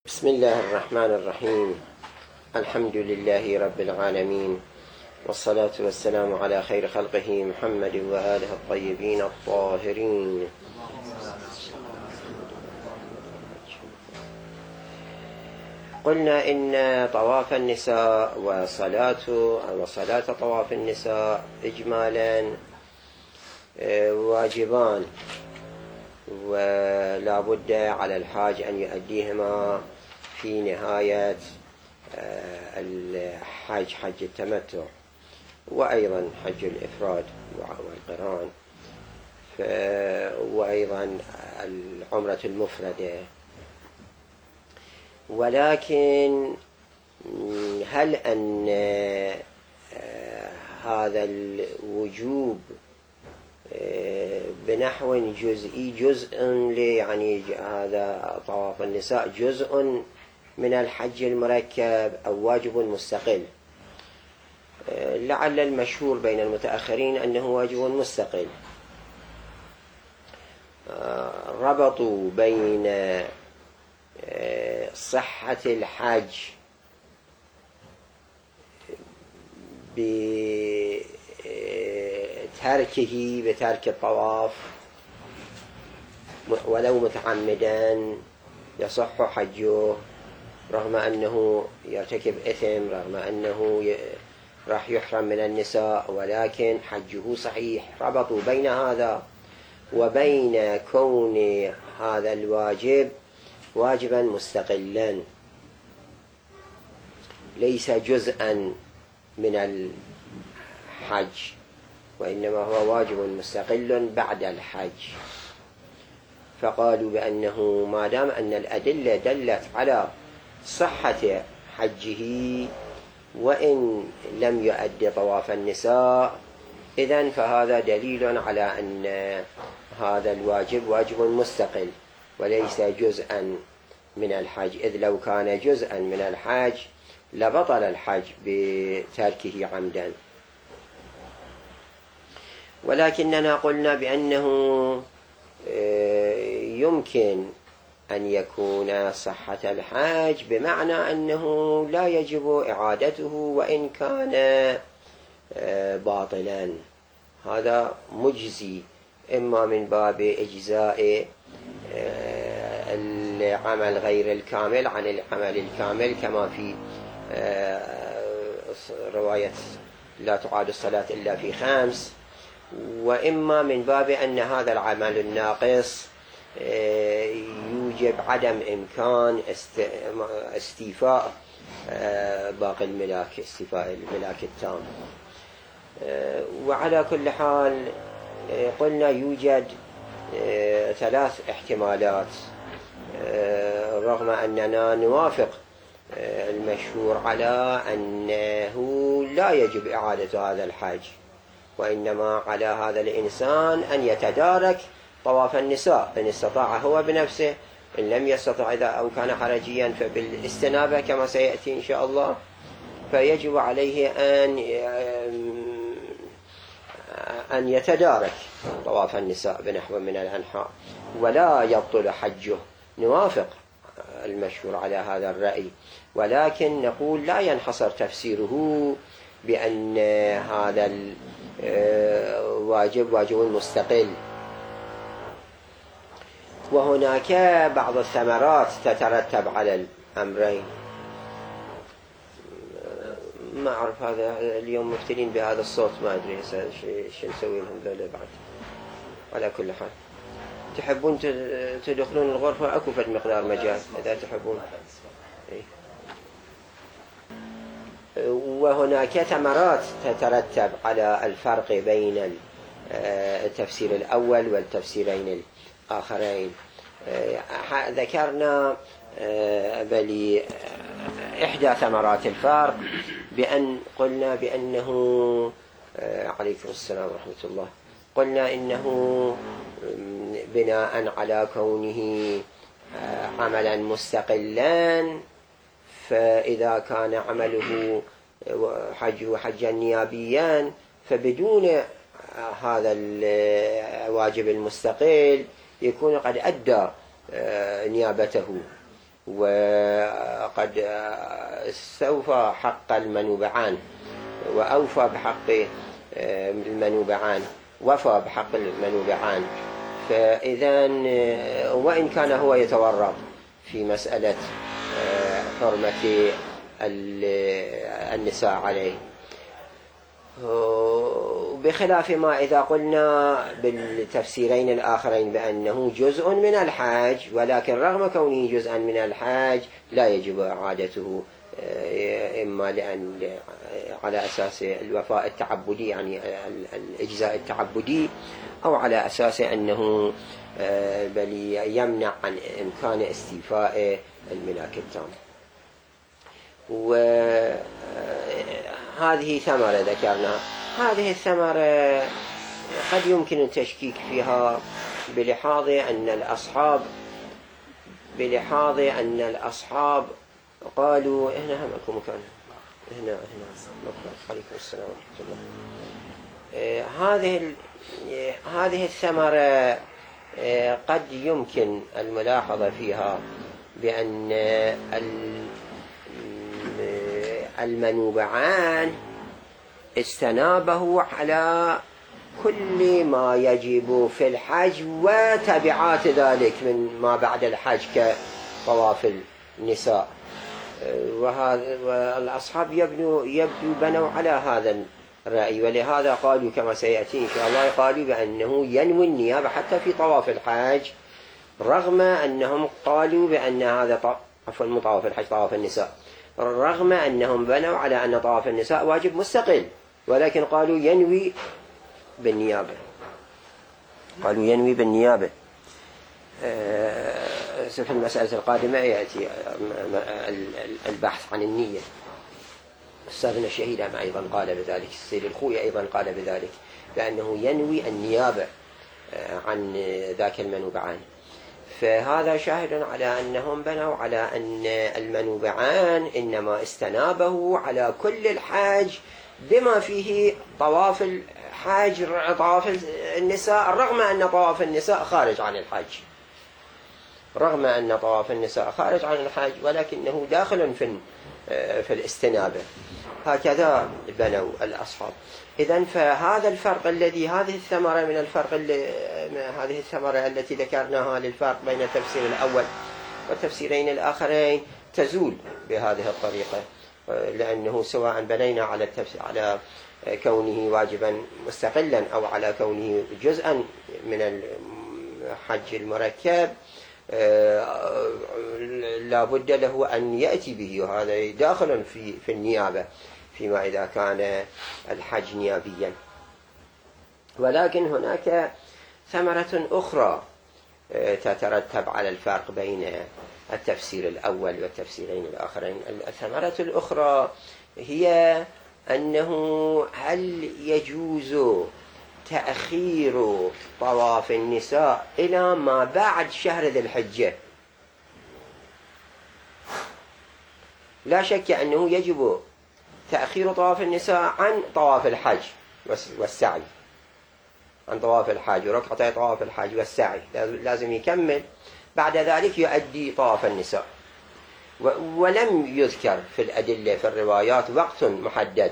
بسم الله الرحمن الرحيم. الحمد لله رب العالمين، والصلاة والسلام على خير خلقه محمد وآله الطيبين الطاهرين. قلنا إن طواف النساء وصلاة طواف النساء إجمالا واجبان، ولا بد على الحاج أن يؤديهما في نهاية الحج، حج التمتع، وأيضا حج الإفراد والقران، وأيضا العمرة المفردة. ولكن هل أن هذا الوجوب بنحو جزئي، يعني هذا طواف النساء جزء من الحج المركب أو واجب مستقل؟ لعل المشهور بين المتأخرين أنه واجب مستقل. ربطوا بين صحة الحج بترك الطواف، ولو متعمدا يصح حجه رغم أنه يرتكب إثم، رغم أنه راح يحرم من النساء، ولكن حجه صحيح. ربطوا بين هذا وبين كون هذا الواجب واجبا مستقلا، ليس جزءا من الحج، وإنما هو واجب مستقل بعد الحج. فقالوا بأنه ما دام أن الأدلة دلت على صحة حجه وإن لم يؤد طواف النساء، إذن فهذا دليل على أن هذا الواجب واجب مستقل وليس جزءا من الحج، إذ لو كان جزءا من الحج لبطل الحج بتركه عمدا. ولكننا قلنا بأنه يمكن أن يكون صحة الحج بمعنى أنه لا يجب إعادته وإن كان باطلا. هذا مجزي، إما من باب إجزاء العمل غير الكامل عن العمل الكامل، كما في رواية لا تعاد الصلاة إلا في 5، وإما من باب أن هذا العمل الناقص يوجب عدم إمكان استيفاء باقي الملاك، استيفاء الملاك التام. وعلى كل حال قلنا يوجد 3 احتمالات، رغم أننا نوافق المشهور على أنه لا يجب إعادة هذا الحج، وإنما على هذا الإنسان أن يتدارك طواف النساء إن استطاع هو بنفسه، إن لم يستطع إذا أو كان حرجيا فبالاستنابة كما سيأتي إن شاء الله. فيجب عليه أن يتدارك طواف النساء بنحو من الأنحاء ولا يبطل حجه. نوافق المشهور على هذا الرأي، ولكن نقول لا ينحصر تفسيره بأن هذا الواجب واجب مستقل. وهناك بعض الثمرات تترتب على الأمرين. ما أعرف، هذا اليوم مفتنين بهذا الصوت، ما أدري شو نسوي لهم ذولا بعد. على كل حال تحبون تدخلون الغرفة، أكو فد مقدار مجال إذا تحبون. وهناك ثمرات تترتب على الفرق بين التفسير الأول والتفسيرين الآخرين. ذكرنا بل إحدى ثمرات الفرق بأن قلنا بأنه عليكم السلام ورحمة الله، قلنا إنه بناء على كونه عملا مستقلا، فإذا كان عمله حجا نيابيا فبدون هذا الواجب المستقل يكون قد أدى نيابته قد استوفى حق المنوبعان وأوفى بحق المنوبعان، وفى بحق المنوبعان، فإذا وإن كان هو يتورط في مسألة حرمة النساء عليه، بخلاف ما إذا قلنا بالتفسيرين الآخرين بأنه جزء من الحاج، ولكن رغم كونه جزءا من الحاج لا يجب إعادته، إما لأن على أساس الوفاء التعبدي يعني الإجزاء التعبدي، أو على أساس أنه بل يمنع عن إمكان استيفاء الملاك التام. وهذه ثمرة ذكرنا. هذه الثمرة قد يمكن التشكيك فيها بلحاظ أن الأصحاب قالوا هنا هم أكو مكان هنا عليكم السلام ورحمة الله. هذه الثمرة قد يمكن الملاحظة فيها بأن المنوبعان استنابه على كل ما يجب في الحج وتبعات ذلك من ما بعد الحج كطواف النساء، والأصحاب يبدو بنوا على هذا الرأي، ولهذا قالوا كما سيأتي إن شاء الله، قالوا بأنه ينوي النيابة حتى في طواف الحج، رغم أنهم قالوا بأن هذا مو طواف الحج، طواف النساء، رغم أنهم بنوا على أن طواف النساء واجب مستقل، ولكن قالوا ينوي بالنيابة. في المسألة القادمة يأتي البحث عن النية. أستاذنا الشهيد أيضا قال بذلك، السيد الخوي أيضا قال بذلك، بأنه ينوي النيابة عن ذاك المنوبعان. فهذا شاهد على أنهم بنوا على أن المنوبعان إنما استنابه على كل الحاج بما فيه طواف الحاج، طواف النساء، رغم أن طواف النساء خارج عن الحج، ولكنه داخل في الاستنابة. هكذا بنوا الأصحاب. إذن فهذا الفرق الذي هذه الثمرة التي ذكرناها للفرق بين التفسير الأول والتفسيرين الآخرين تزول بهذه الطريقة، لأنه سواء بنينا على كونه واجبا مستقلا أو على كونه جزءا من الحج المركب، لا بد له أن يأتي به، وهذا داخل في النيابة فيما إذا كان الحج نيابيا. ولكن هناك ثمرة أخرى تترتب على الفرق بين التفسير الأول والتفسيرين الآخرين. الثمرة الأخرى هي أنه هل يجوز تأخير طواف النساء إلى ما بعد شهر ذي الحجة؟ لا شك أنه يجب تأخير طواف النساء عن طواف الحج والسعي، عن طواف الحج وركعتي طواف الحج والسعي، لازم يكمل، بعد ذلك يؤدي طواف النساء. ولم يذكر في الأدلة في الروايات وقت محدد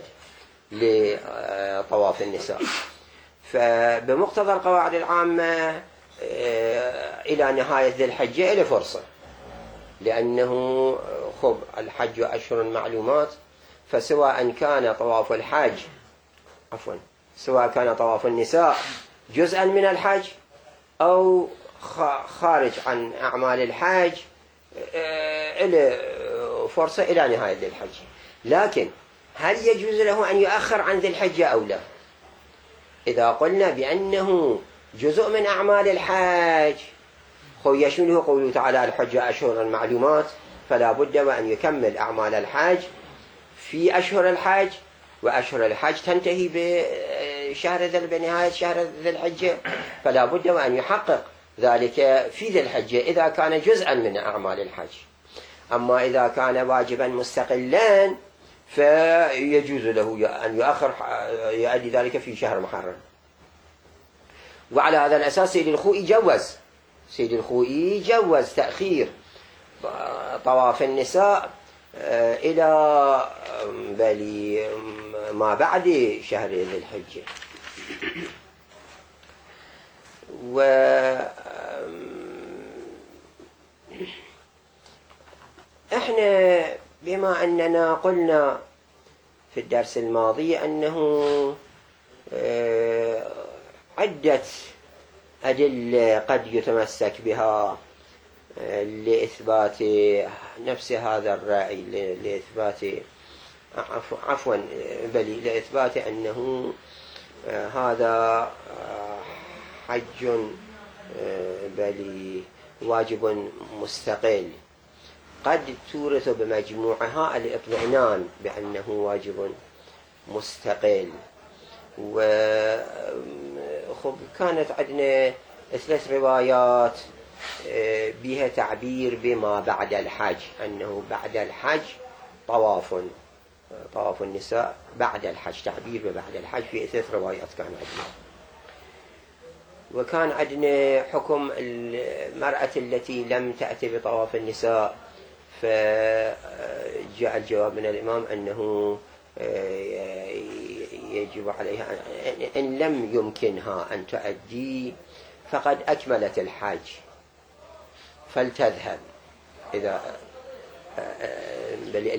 لطواف النساء، فبمقتضى القواعد العامة إلى نهاية ذي الحجة إلى فرصة، لأنه الحج أشهر معلومات، فسواء كان طواف الحج سواء كان طواف النساء جزءا من الحج أو خارج عن أعمال الحج إلى فرصة إلى نهاية ذي الحجة. لكن هل يجوز له أن يؤخر عن ذي الحجة أو لا؟ إذا قلنا بأنه جزء من أعمال الحج يشمله قوله تعالى الحج أشهر معلومات، فلا بد وأن يكمل أعمال الحج في أشهر الحج، وأشهر الحج تنتهي بنهاية شهر ذي الحجة، فلا بد وأن يحقق ذلك في ذي الحجة إذا كان جزءا من أعمال الحج. أما إذا كان واجبا مستقلا فيجوز له أن يؤخر يؤدي ذلك في شهر محرم. وعلى هذا الأساس سيد الخوئي جوز تأخير طواف النساء إلى بل ما بعد شهر ذي الحجة. احنا بما أننا قلنا في الدرس الماضي أنه عدة أدلة قد يتمسك بها لإثبات نفس هذا الرأي، لإثبات بل لإثبات أنه هذا حج بل واجب مستقل. قد تورث بمجموعها الاطمئنان بأنه واجب مستقل. كانت عندنا 3 روايات بها تعبير بما بعد الحج، أنه بعد الحج طواف النساء بعد الحج، تعبير ببعد الحج في 3 روايات كان عندنا. وكان عندنا حكم المرأة التي لم تأتي بطواف النساء، فجاء الجواب من الإمام أنه يجب عليها إن لم يمكنها أن تؤدي فقد أكملت الحج فلتذهب. إذا بل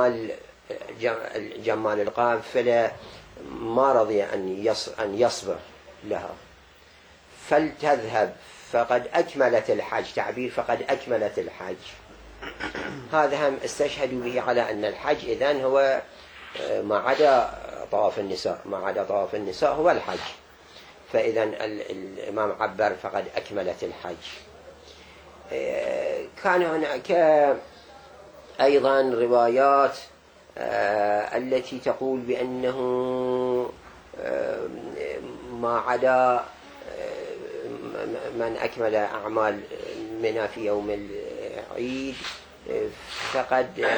الجمال القافلة ما رضي أن يصبر لها، فلتذهب فقد أكملت الحج، تعبير فقد أكملت الحج. هذا هم استشهدوا به على أن الحج إذن هو ما عدا طواف النساء، ما عدا طواف النساء هو الحج، فإذن الإمام عبر فقد أكملت الحج. كان هناك أيضا روايات التي تقول بأنه ما عدا من أكمل أعمال منها في يوم العيد فقد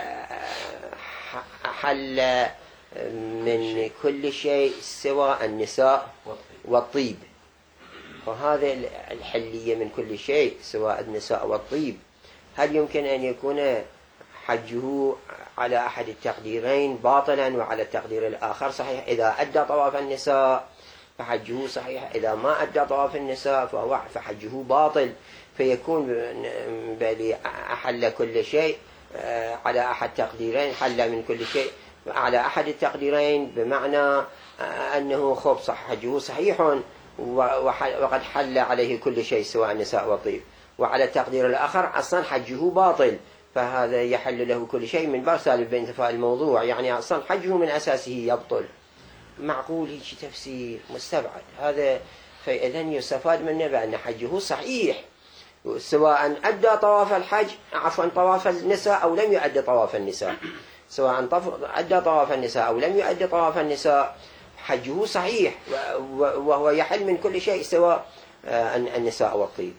حل من كل شيء سوى النساء والطيب. وهذا الحلية من كل شيء سوى النساء والطيب، هل يمكن أن يكون حجه على أحد التقديرين باطلا وعلى التقدير الآخر صحيح؟ إذا أدى طواف النساء فحجه صحيح، إذا ما أدى طواف النساء فحجه باطل، فيكون بل أحل كل شيء على أحد تقديرين، حل من كل شيء على أحد التقديرين، بمعنى أنه صح حجه صحيح وقد حل عليه كل شيء سواء النساء والطيب، وعلى التقدير الآخر أصلا حجه باطل، فهذا يحل له كل شيء من باب سالب بانتفاء الموضوع، يعني أصلا حجه من أساسه يبطل. معقول هيك تفسير مستبعد هذا؟ فإذن يستفاد منه بأن حجه صحيح سواء أدى طواف الحج طواف النساء أو لم يؤدي طواف النساء، سواء أدى طواف النساء أو لم يؤدي طواف النساء حجه صحيح وهو يحل من كل شيء سوى النساء والطيب.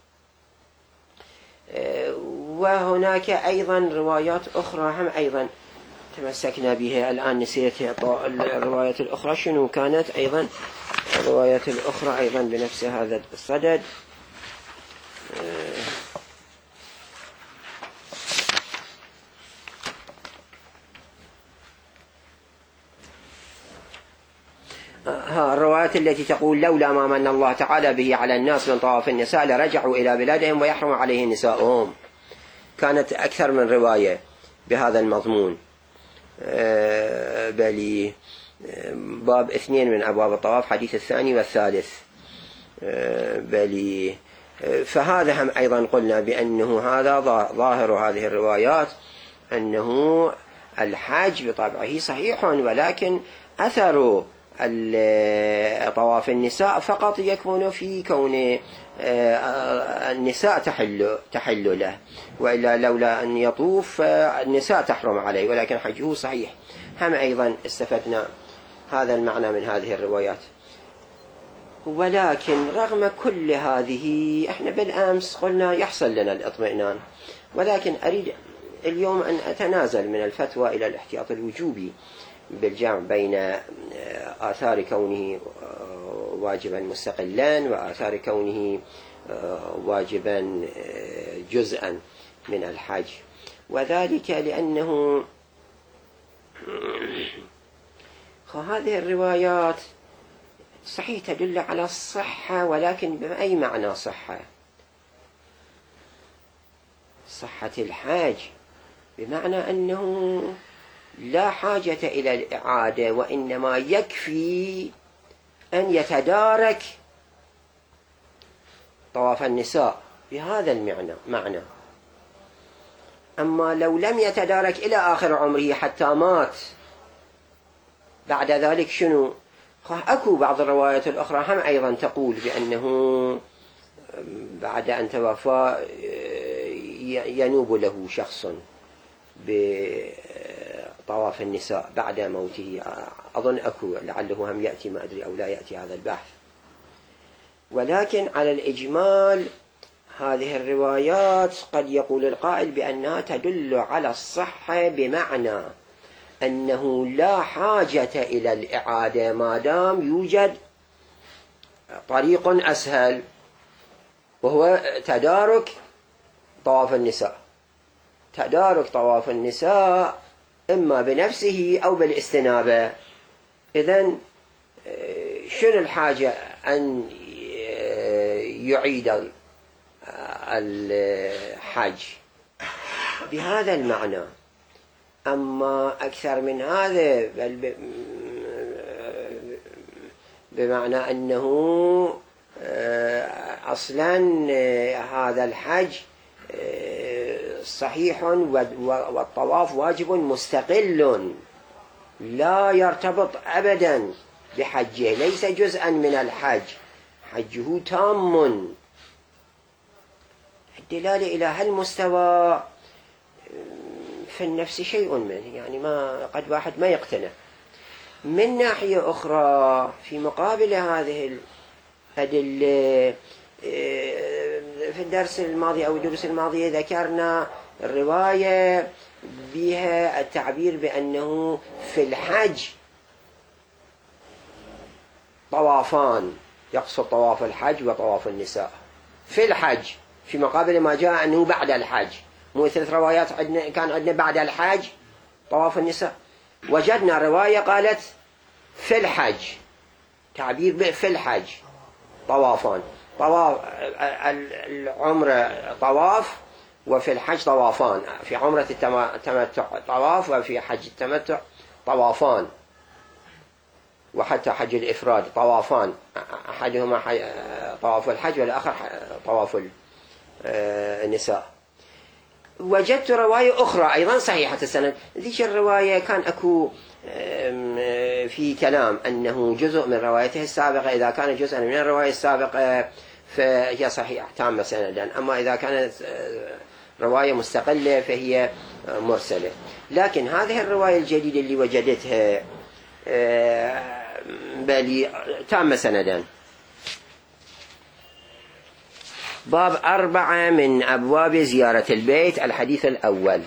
وهناك أيضا روايات أخرى هم أيضا تمسكنا بها، الآن نسيت الروايات الأخرى شنو كانت. أيضا الروايات الأخرى أيضا بنفس هذا الصدد. الروايات التي تقول لولا ما من الله تعالى به على الناس من طواف النساء لرجعوا إلى بلادهم ويحرم عليه نساؤهم، كانت أكثر من رواية بهذا المضمون، بل باب 2 من أبواب الطواف حديث 2 والثالث بل. فهذا هم أيضا قلنا بأنه هذا ظاهر هذه الروايات أنه الحج بطبعه صحيح، ولكن أثر طواف النساء فقط يكمن في كون النساء تحل له، وإلا لولا أن يطوف النساء تحرم عليه، ولكن حجه صحيح. هم أيضا استفدنا هذا المعنى من هذه الروايات. ولكن رغم كل هذه احنا بالأمس قلنا يحصل لنا الاطمئنان، ولكن أريد اليوم أن أتنازل من الفتوى إلى الاحتياط الوجوبي بالجمع بين آثار كونه واجبا مستقلا وآثار كونه واجبا جزءا من الحج. وذلك لأنه هذه الروايات صحيح تدل على الصحة، ولكن بأي معنى صحة؟ صحة الحاج بمعنى أنه لا حاجة إلى الإعادة، وإنما يكفي أن يتدارك طواف النساء بهذا المعنى. أما لو لم يتدارك إلى آخر عمره حتى مات، بعد ذلك شنو؟ أكو بعض الروايات الأخرى هم أيضا تقول بأنه بعد أن توفى ينوب له شخص بطواف النساء بعد موته. أظن أكو، لعله هم يأتي، ما أدري، أو لا يأتي هذا البحث. ولكن على الإجمال هذه الروايات قد يقول القائل بأنها تدل على الصحة، بمعنى أنه لا حاجة إلى الإعادة ما دام يوجد طريق أسهل، وهو تدارك طواف النساء. تدارك طواف النساء إما بنفسه أو بالاستنابة. إذن شنو الحاجة أن يعيد الحج بهذا المعنى؟ أما أكثر من هذا، بل بمعنى أنه أصلا هذا الحج صحيح، والطواف واجب مستقل لا يرتبط أبدا بحجه، ليس جزءا من الحج، حجه تام. الدلالة إلى هالمستوى في النفس شيء منه، يعني ما قد واحد ما يقتنع. من ناحية أخرى، في مقابل هذه الأدلة، في الدرس الماضي أو الدروس الماضية ذكرنا الرواية بها التعبير بأنه في الحج طوافان، يقصد طواف الحج وطواف النساء في الحج، في مقابل ما جاء أنه بعد الحج. مو 3 روايات كان عندنا بعد الحج طواف النساء، وجدنا رواية قالت في الحج، تعبير في الحج طوافان، طواف العمرة طواف، وفي الحج طوافان، في عمرة التمتع طواف، وفي حج التمتع طوافان، وحتى حج الإفراد طوافان، أحدهما طواف الحج والآخر طواف النساء. وجدت رواية أخرى أيضا صحيحة السند. ذيك الرواية كان أكو في كلام أنه جزء من روايته السابقة، إذا كان جزءا من الرواية السابقة فهي صحيحة تامة سندا، أما إذا كانت رواية مستقلة فهي مرسلة. لكن هذه الرواية الجديدة اللي وجدتها بل تامة سندا. باب 4 من أبواب زيارة البيت، الحديث الأول.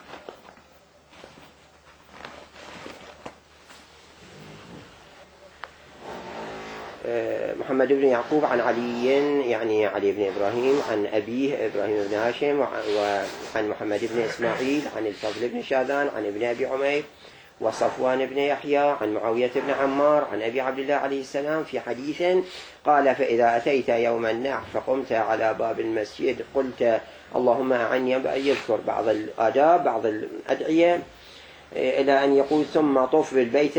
محمد بن يعقوب عن علي، يعني علي بن إبراهيم، عن أبيه إبراهيم بن هاشم، وعن محمد بن إسماعيل عن الفضل بن شاذان عن ابن أبي عمير وصفوان بن يحيى عن معاوية بن عمار عن أبي عبد الله عليه السلام في حديث قال: فإذا أتيت يوم النحر فقمت على باب المسجد قلت اللهم أعني، يذكر بعض الآداب بعض الأدعية، إلى أن يقول: ثم طف بالبيت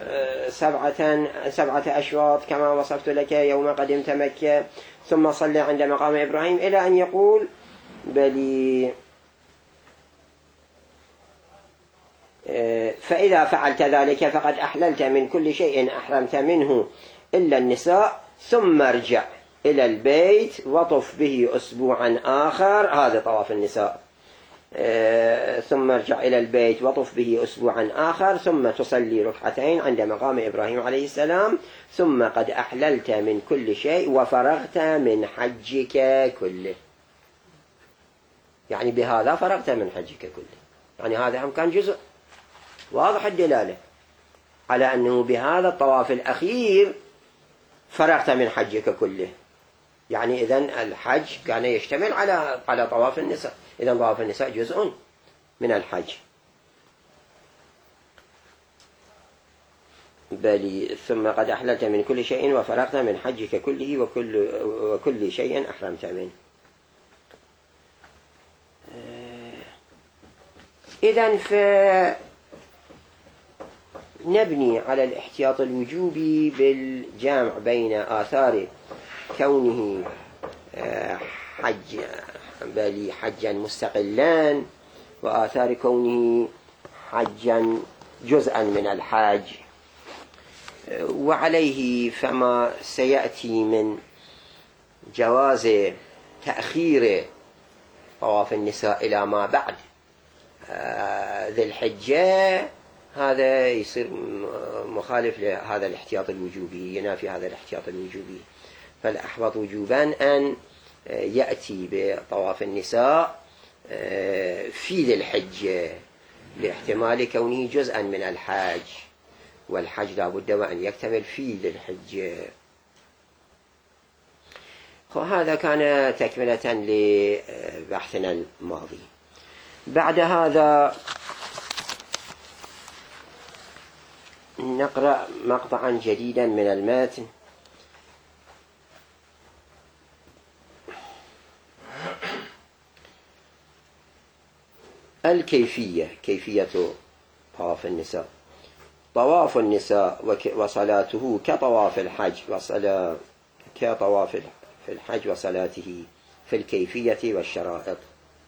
7 أشواط كما وصفت لك يوم قدمت مكة، ثم صلى عند مقام إبراهيم، إلى أن يقول: بلي فإذا فعلت ذلك فقد أحللت من كل شيء أحرمت منه إلا النساء، ثم ارجع إلى البيت وطف به أسبوعا آخر. هذا طواف النساء. ثم ارجع إلى البيت وطف به أسبوعا آخر، ثم تصلي ركعتين عند مقام إبراهيم عليه السلام، ثم قد أحللت من كل شيء وفرغت من حجك كله. يعني بهذا فرغت من حجك كله، يعني هذا هم كان جزء واضح الدلالة على أنه بهذا الطواف الأخير فرغت من حجك كله. يعني إذن الحج كان يشتمل على طواف النساء، إذن طواف النساء جزء من الحج. بل ثم قد أحللت من كل شيء وفرغت من حجك كله وكل شيء أحرمت منه. إذن فنبني على الاحتياط الوجوبي بالجامع بين آثار كونه حجا مستقلا وآثار كونه حجا جزءا من الحج. وعليه فما سيأتي من جواز تأخير طواف النساء إلى ما بعد ذي الحجة هذا يصير مخالف لهذا الاحتياط الوجوبي، ينافي هذا الاحتياط الوجوبي. فالأحوط وجوبا أن يأتي بطواف النساء في ذي الحجة لاحتمال كونه جزءا من الحج، والحج لا بد وأن يكتمل في ذي الحجة. وهذا كان تكملة لبحثنا الماضي. بعد هذا نقرأ مقطعا جديدا من المتن. الكيفية، كيفية طواف النساء. طواف النساء وصلاته كطواف الحج وصلاته في الكيفية والشرائط.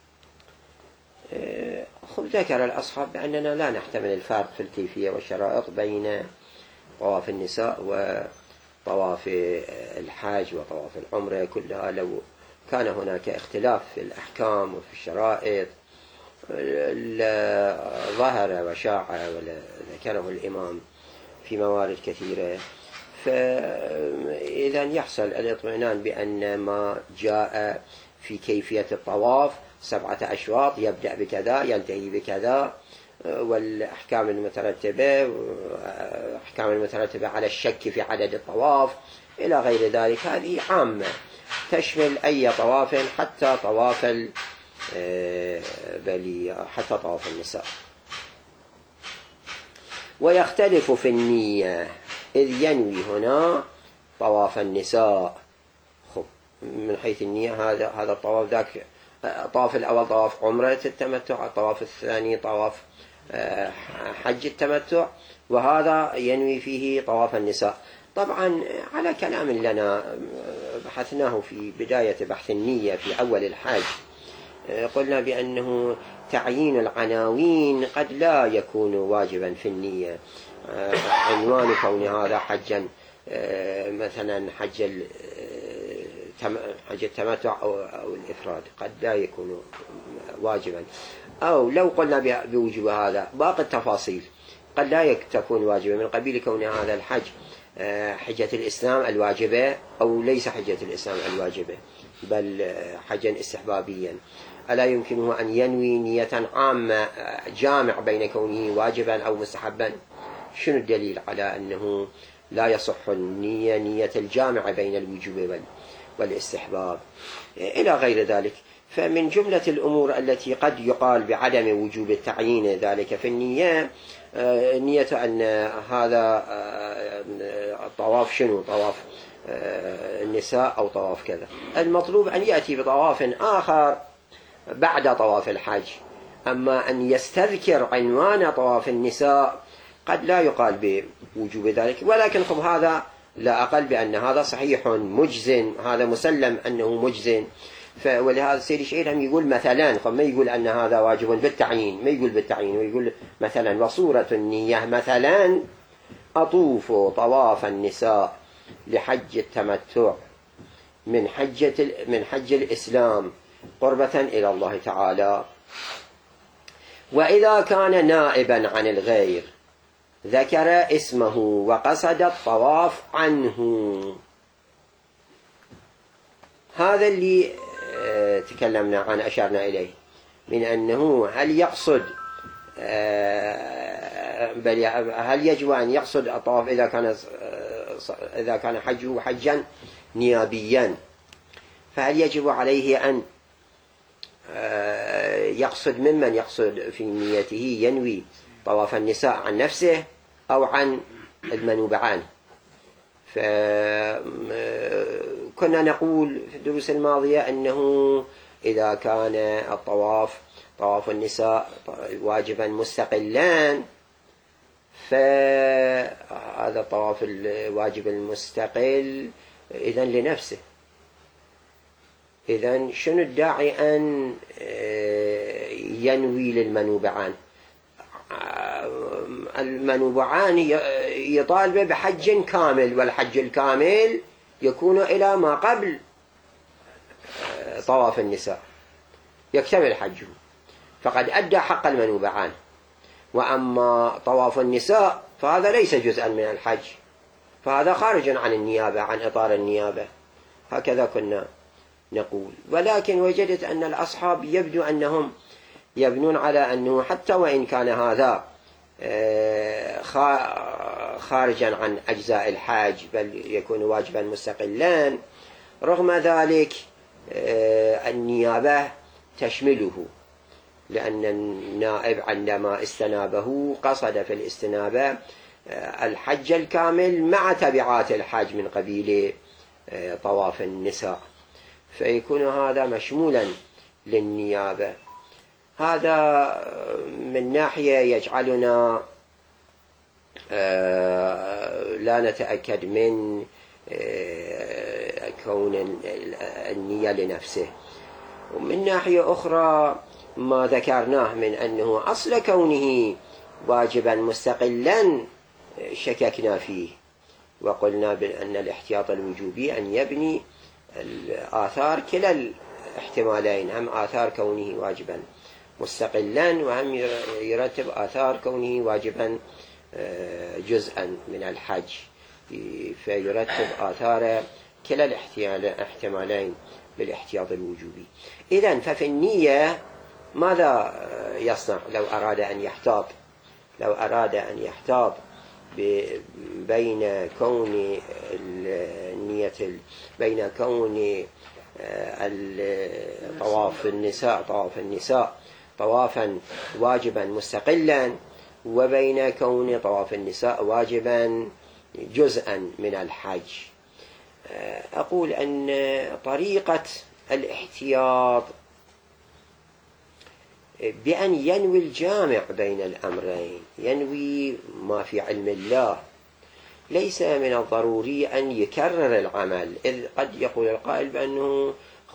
ذكر الأصحاب بأننا لا نحتمل الفرق في الكيفية والشرائط بين طواف النساء وطواف الحج وطواف العمرة كلها. لو كان هناك اختلاف في الأحكام وفي الشرائط ظهر وشاع وذكره الإمام في موارد كثيرة، فإذا يحصل الاطمئنان بأن ما جاء في كيفية الطواف 7 أشواط يبدأ بكذا ينتهي بكذا، والأحكام المترتبة على الشك في عدد الطواف إلى غير ذلك، هذه عامة تشمل أي طواف حتى طواف النساء. ويختلف في النية إذ ينوي هنا طواف النساء من حيث النية. هذا الطواف ذاك الطواف الأول طواف عمرة التمتع، الطواف الثاني طواف حج التمتع، وهذا ينوي فيه طواف النساء. طبعا على كلام لنا بحثناه في بداية بحث النية في أول الحج، قلنا بأنه تعيين العناوين قد لا يكون واجبا في النية. عنوان كون هذا حجا مثلا حج التمتع أو الإفراد قد لا يكون واجبا، أو لو قلنا بوجوب هذا باقي التفاصيل قد لا تكون واجبة، من قبيل كون هذا الحج حجة الإسلام الواجبة أو ليس حجة الإسلام الواجبة بل حجا استحبابيا. ألا يمكنه أن ينوي نية عامة جامع بين كونه واجبا أو مستحبا؟ شنو الدليل على أنه لا يصح نية الجامع بين الوجوب والاستحباب إلى غير ذلك؟ فمن جملة الأمور التي قد يقال بعدم وجوب التعيين ذلك في النية، نية أن هذا الطواف شنو طواف النساء أو طواف كذا. المطلوب أن يأتي بطواف آخر بعد طواف الحج. أما أن يستذكر عنوان طواف النساء قد لا يقال بوجوب ذلك، ولكن هذا لا أقل بأن هذا صحيح مجزن، هذا مسلم أنه مجزن. ولهذا سيد الشيخ يقول مثلا، ما يقول أن هذا واجب بالتعيين، ما يقول بالتعيين، ويقول مثلا وصورة النية مثلا أطوف طواف النساء لحج التمتع من حج الإسلام قربة إلى الله تعالى. وإذا كان نائبا عن الغير ذكر اسمه وقصد الطواف عنه. هذا اللي تكلمنا عنه أشرنا إليه من أنه هل يقصد هل يجب أن يقصد الطواف إذا كان حجه حجا نيابيا، فهل يجب عليه أن يقصد ممن يقصد في نيته ينوي طواف النساء عن نفسه أو عن المنوب عنه. فكنا نقول في الدروس الماضية أنه إذا كان الطواف طواف النساء واجبا مستقلا، فهذا الطواف الواجب المستقل إذن لنفسه. إذن شنو الداعي أن ينوي للمنوب عنه؟ المنوب عنه يطالب بحج كامل، والحج الكامل يكون إلى ما قبل طواف النساء، يكتمل حجه فقد أدى حق المنوب عنه. وأما طواف النساء فهذا ليس جزءا من الحج، فهذا خارج عن النيابة، عن إطار النيابة. هكذا كنا نقول. ولكن وجدت أن الأصحاب يبدو أنهم يبنون على أنه حتى وإن كان هذا خارجا عن أجزاء الحج بل يكون واجبا مستقلا، رغم ذلك النيابة تشمله، لأن النائب عندما استنابه قصد في الاستنابة الحج الكامل مع تبعات الحج من قبيل طواف النساء، فيكون هذا مشمولا للنيابة. هذا من ناحية يجعلنا لا نتأكد من كون النية لنفسه. ومن ناحية أخرى ما ذكرناه من أنه أصل كونه واجبا مستقلا شككنا فيه، وقلنا بأن الاحتياط الوجوبي أن يبني الآثار كلا الاحتمالين، هم آثار كونه واجبا مستقلا وهم يرتب آثار كونه واجبا جزءا من الحج، فيرتب آثار كلا الاحتمالين بالاحتياط الوجوبي. إذن ففي النية ماذا يصنع لو أراد أن يحتاط؟ لو أراد أن يحتاط بين كون النية بين كون طواف النساء طوافا واجبا مستقلا، وبين كون طواف النساء واجبا جزءا من الحج، أقول أن طريقة الاحتياط بأن ينوي الجامع بين الأمرين، ينوي ما في علم الله. ليس من الضروري أن يكرر العمل، إذ قد يقول القائل بأنه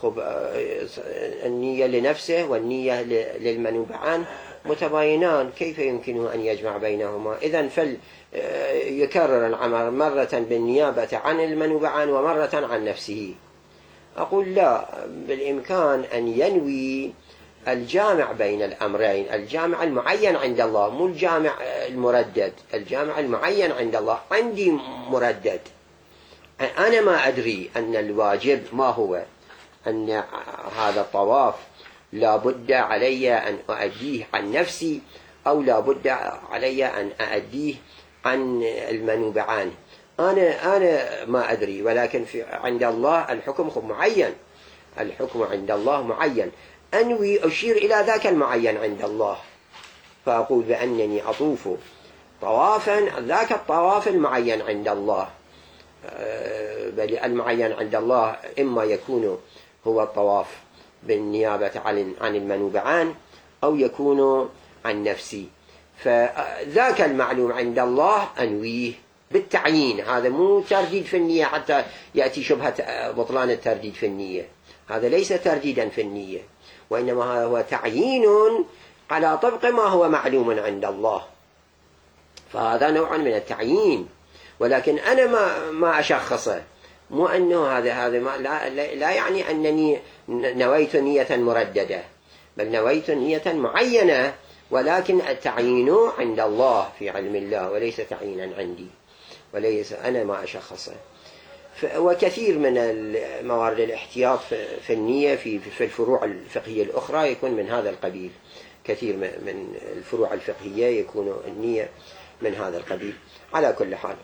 النية لنفسه والنية للمنوب عنه متباينان، كيف يمكنه أن يجمع بينهما؟ إذن يكرر العمل مرة بالنيابة عن المنوب عنه ومرة عن نفسه. أقول لا، بالإمكان أن ينوي الجامع بين الأمرين، الجامع المعين عند الله، مو الجامع المردد، الجامع المعين عند الله. عندي مردد، أنا ما أدري أن الواجب ما هو، أن هذا الطواف لا بد علي أن أؤديه عن نفسي أو لا بد علي أن أؤديه عن المنوب عنه. أنا ما أدري، ولكن عند الله الحكم معين، الحكم عند الله معين. أنوي أشير إلى ذاك المعين عند الله، فأقول بأنني أطوف طوافا ذاك الطواف المعين عند الله. بل المعين عند الله إما يكون هو الطواف بالنيابة عن المنوب عنه أو يكون عن نفسي، فذاك المعلوم عند الله أنويه بالتعيين. هذا مو ترديد في النية حتى يأتي شبهة بطلان الترديد في النية، هذا ليس ترديدا في النية، وإنما هذا هو تعيين على طبق ما هو معلوم عند الله، فهذا نوع من التعيين. ولكن أنا ما أشخصه، مو أنه هذا لا يعني أنني نويت نية مرددة، بل نويت نية معينة، ولكن التعيين عند الله في علم الله وليس تعيينا عندي، وليس أنا ما أشخصه. وكثير من موارد الاحتياط في النية في الفروع الفقهية الأخرى يكون من هذا القبيل، كثير من الفروع الفقهية يكون النية من هذا القبيل. على كل حال،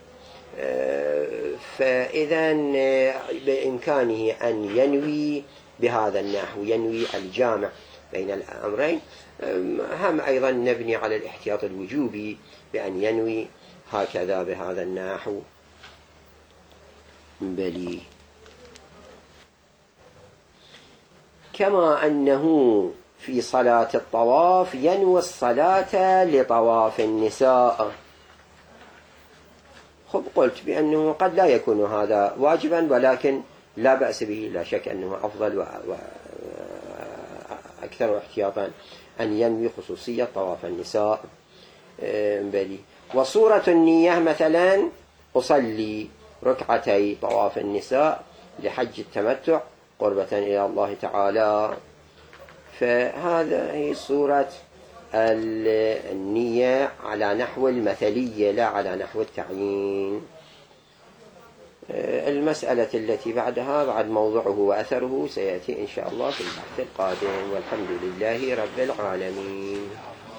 فإذا بإمكانه أن ينوي بهذا النحو، ينوي الجامع بين الأمرين. هم أيضا نبني على الاحتياط الوجوبي بأن ينوي هكذا بهذا النحو. بلي كما أنه في صلاة الطواف ينوي الصلاة لطواف النساء. خب قلت بأنه قد لا يكون هذا واجبا، ولكن لا بأس به، لا شك أنه أفضل وأكثر احتياطا أن ينوي خصوصية طواف النساء. بلي وصورة النية مثلا أصلي ركعتي طواف النساء لحج التمتع قربة إلى الله تعالى. فهذا هي صورة النية على نحو المثلية لا على نحو التعيين. المسألة التي بعدها بعد موضعه وأثره سيأتي إن شاء الله في البحث القادم، والحمد لله رب العالمين.